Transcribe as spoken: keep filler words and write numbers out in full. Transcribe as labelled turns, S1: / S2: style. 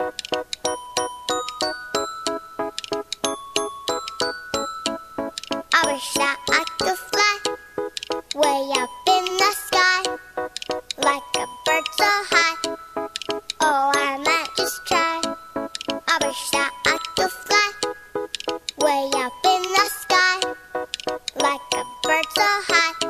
S1: I wish that I could fly way up in the sky, like a bird so high. Oh, I might just try. I wish that I could fly way up in the sky, like a bird so high.